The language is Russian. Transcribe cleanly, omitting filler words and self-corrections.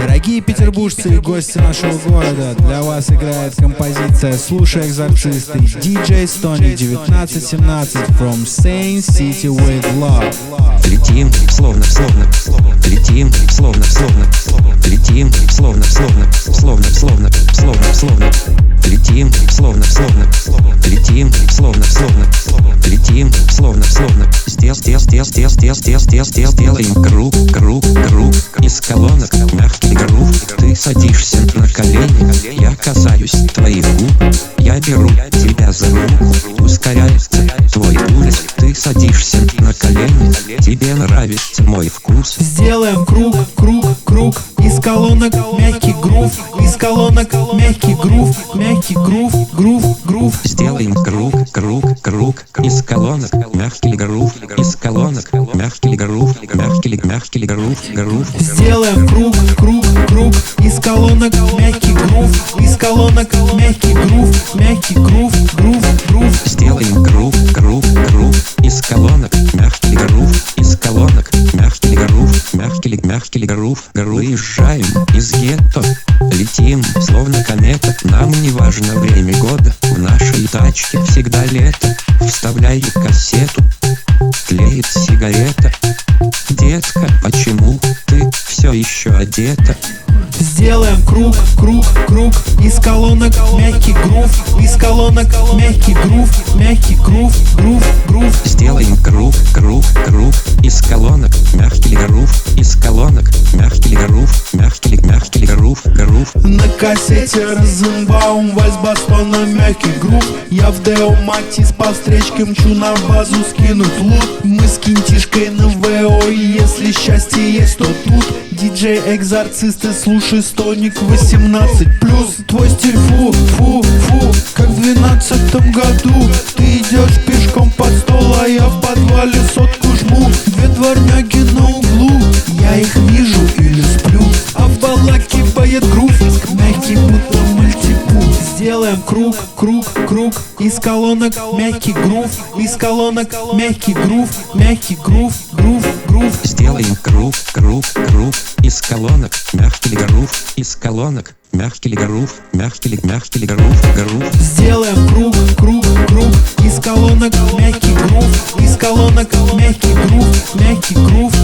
Дорогие петербуржцы и гости нашего города, для вас играет композиция «Слушай экзорцисты» DJ Stony 1917 from Sane City with Love. Летим, словно, летим, словно, летим, словно, летим, словно, летим, словно, летим, словно, сделаем круг из колонок, мягкий грув. Ты садишься на колени, я касаюсь твоих губ, я беру тебя за руку, ускоряется твой пульс. Ты садишься на колени, тебе нравится мой вкус. Сделаем круг из колонок, мягкий грув, из колонок, мягкий грув, грув. Сделаем круг из колонок, мягкий грув, из колонок, мягкий грув, мягкий грув. Сделаем круг из колонок, мягкий грув, из колонок, мягкий грув. Сделаем круг из колонок, мягкий грув, из колонок, мягкий грув. Выезжаем из гетто, летим, словно комета. Нам не важно время года, в нашей тачке всегда лето. Вставляй кассету, тлеет сигарета. Детка, почему ты все еще одета? Сделаем круг из колонок, мягкий грув, из колонок, мягкий грув. Сделаем круг из колонок, мягкий грув, из колонок, мягкий грув. На кассете Розенбаум, Вальс-Бастона, мягкий грув. Я в Део Матис по встречке мчу на базу скинуть лут. Мы с кинтишкой на ВО, и если счастье есть, то тут. Диджей экзорцисты, слушай Стоник 18+. Твой стиль фу, как в 12-м году. Ты идешь пешком под стол, а я в подвале сотку жму. Две дворняги на углу, я их вижу или сплю. А в балаке поет грув, мягкий будто мультипу. Сделаем круг из колонок, мягкий грув, из колонок, мягкий грув. Сделаем круг из колонок, мягкий грув, из колонок, мягкий грув. Сделаем круг из колонок, мягкий грув, из колонок, мягкий грув.